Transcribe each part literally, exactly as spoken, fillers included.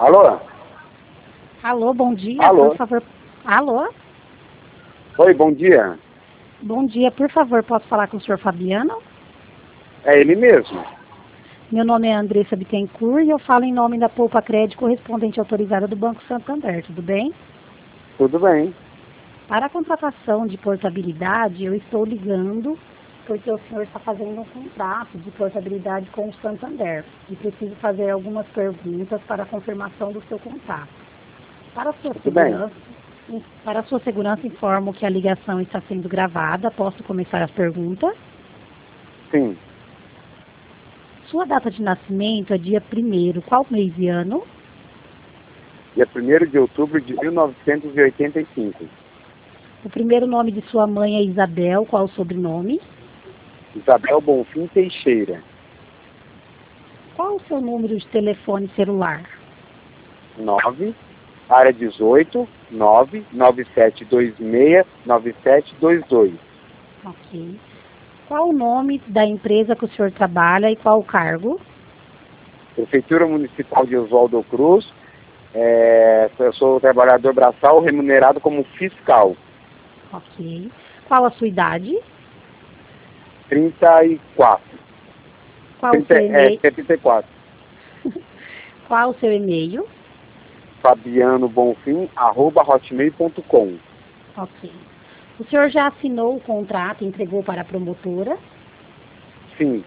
Alô? Alô, bom dia, Alô? por favor. Alô? Oi, bom dia. Bom dia, por favor, posso falar com o senhor Fabiano? É ele mesmo. Meu nome é Andressa Bittencourt e eu falo em nome da Poupa Crédito, correspondente autorizada do Banco Santander, tudo bem? Tudo bem. Para a contratação de portabilidade, eu estou ligando porque o senhor está fazendo um contrato de portabilidade com o Santander e preciso fazer algumas perguntas para a confirmação do seu contrato. Para a sua Tudo bem. segurança, para a sua segurança, informo que a ligação está sendo gravada. Posso começar as perguntas? Sim. Sua data de nascimento é dia primeiro, qual mês e ano? Dia primeiro de outubro de mil novecentos e oitenta e cinco. O primeiro nome de sua mãe é Isabel, qual o sobrenome? Isabel Bonfim Teixeira. Qual o seu número de telefone celular? nove, área dezoito, nove nove sete dois seis nove sete dois dois. Ok. Qual o nome da empresa que o senhor trabalha e qual o cargo? Prefeitura Municipal de Oswaldo Cruz. É, eu sou trabalhador braçal remunerado como fiscal. Ok. Qual a sua idade? trinta e quatro. Qual o trinta, seu é, e-mail? trinta e quatro. Qual o seu e-mail? Fabiano Bonfim, arroba hotmail ponto com. Ok. O senhor já assinou o contrato e entregou para a promotora? Sim,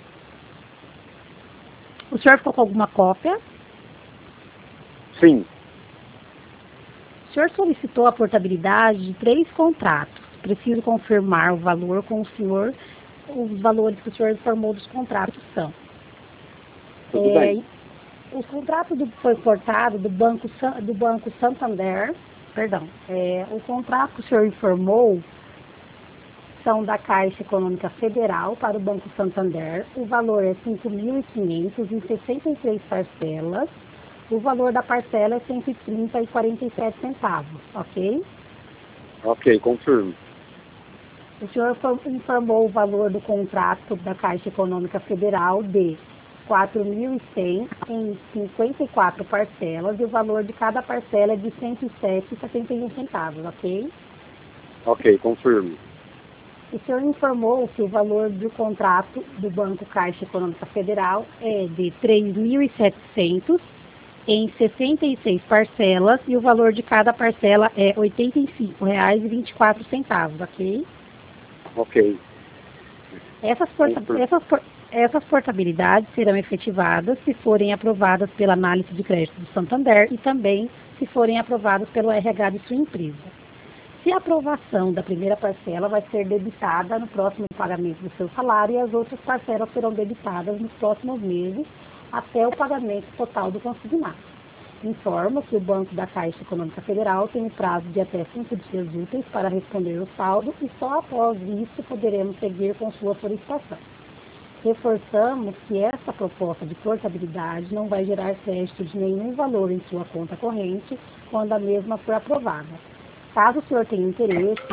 O senhor ficou com alguma cópia? sim, O senhor solicitou a portabilidade de três contratos. Preciso confirmar o valor com o senhor. Os valores que o senhor informou dos contratos são. tudo É, bem. Os contratos do, foi cortado do Banco, San- do Banco Santander, perdão, é, o contrato que o senhor informou são da Caixa Econômica Federal para o Banco Santander. O valor é cinco mil e quinhentos em sessenta e três parcelas. O valor da parcela é cento e trinta e quarenta e sete centavos, ok? Ok, confirmo. O senhor for- informou o valor do contrato da Caixa Econômica Federal de quatro mil e cem em cinquenta e quatro parcelas e o valor de cada parcela é de cento e sete e setenta e um centavos, ok? Ok, confirmo. O senhor informou que o valor do contrato do Banco Caixa Econômica Federal é de três mil e setecentos em sessenta e seis parcelas e o valor de cada parcela é oitenta e cinco reais e vinte e quatro centavos, ok? Ok, Essas, porta confirmo. essas, por essas portabilidades serão efetivadas se forem aprovadas pela análise de crédito do Santander e também se forem aprovadas pelo R H de sua empresa. Se a aprovação da primeira parcela vai ser debitada no próximo pagamento do seu salário e as outras parcelas serão debitadas nos próximos meses até o pagamento total do consignado. Informo que o Banco da Caixa Econômica Federal tem um prazo de até cinco dias úteis para responder o saldo e só após isso poderemos seguir com sua solicitação. Reforçamos que essa proposta de portabilidade não vai gerar crédito de nenhum valor em sua conta corrente quando a mesma for aprovada. Caso o senhor tenha interesse,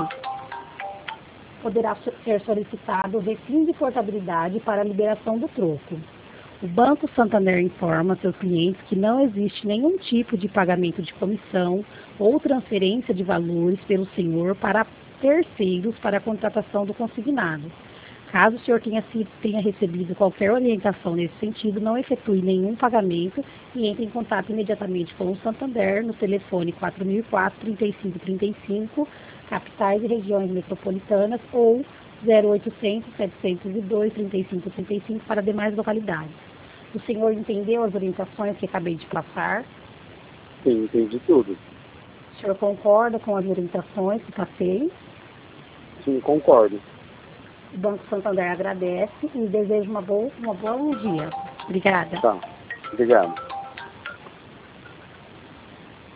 poderá ser solicitado o refim de portabilidade para a liberação do troco. O Banco Santander informa seus clientes que não existe nenhum tipo de pagamento de comissão ou transferência de valores pelo senhor para terceiros para a contratação do consignado. Caso o senhor tenha, sido, tenha recebido qualquer orientação nesse sentido, não efetue nenhum pagamento e entre em contato imediatamente com o Santander no telefone quatro mil e quatro, trinta e cinco trinta e cinco, capitais e regiões metropolitanas, ou zero oitocentos, setecentos e dois, trinta e cinco trinta e cinco para demais localidades. O senhor entendeu as orientações que acabei de passar? Sim, entendi tudo. O senhor concorda com as orientações que passei? Sim, concordo. O Banco Santander agradece e deseja uma boa, uma bom dia. Obrigada. Tá, obrigado.